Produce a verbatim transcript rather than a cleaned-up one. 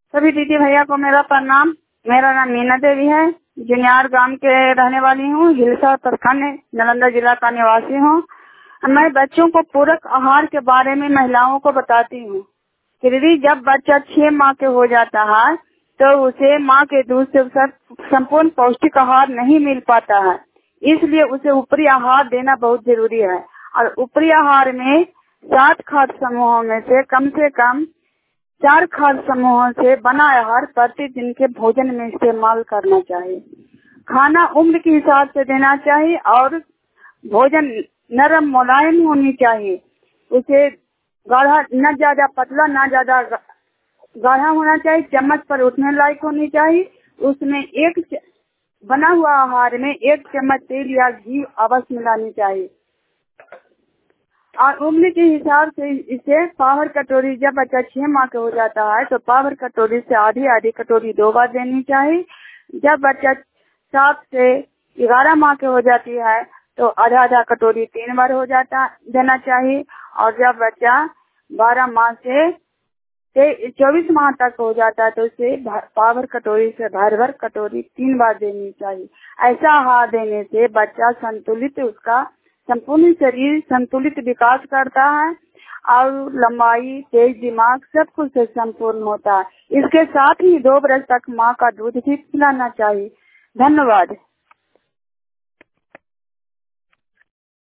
सभी दीदी भैया को मेरा प्रणाम। मेरा नाम मीना देवी है, जुनियार गांव के रहने वाली हूँ, हिलसा प्रखंड नालंदा जिला का निवासी हूँ। मैं बच्चों को पूरक आहार के बारे में महिलाओं को बताती हूँ। दीदी, जब बच्चा छह माह के हो जाता है तो उसे माँ के दूध से संपूर्ण पौष्टिक आहार नहीं मिल पाता है, इसलिए उसे ऊपरी आहार देना बहुत जरूरी है। और ऊपरी आहार में सात खाद्य समूहों में से कम से कम चार खाद्य समूहों से बना आहार प्रतिदिन के भोजन में इस्तेमाल करना चाहिए। खाना उम्र के हिसाब से देना चाहिए और भोजन नरम मुलायम होनी चाहिए। उसे गाढ़ा, न ज्यादा पतला न ज्यादा गाढ़ा होना चाहिए। चम्मच पर उठने लायक होनी चाहिए। उसमें एक बना हुआ आहार में एक चम्मच तेल या घी अवश्य मिलानी चाहिए। और उम्र के हिसाब से इसे पावर कटोरी, जब बच्चा छह माह का हो जाता है तो पावर कटोरी से आधी आधी कटोरी दो बार देनी चाहिए। जब बच्चा सात से ग्यारह माह के हो जाती है तो आधा आधा कटोरी तीन बार हो जाता देना चाहिए। और जब बच्चा बारह माह से चौबीस माह तक हो जाता है तो उसे पावर कटोरी से भर भर कटोरी तीन बार देनी चाहिए। ऐसा आहार देने से बच्चा संतुलित, उसका संपूर्ण शरीर संतुलित विकास करता है और लंबाई, तेज दिमाग सब कुछ संपूर्ण होता है। इसके साथ ही दो बरस तक माँ का दूध भी पिलाना चाहिए। धन्यवाद।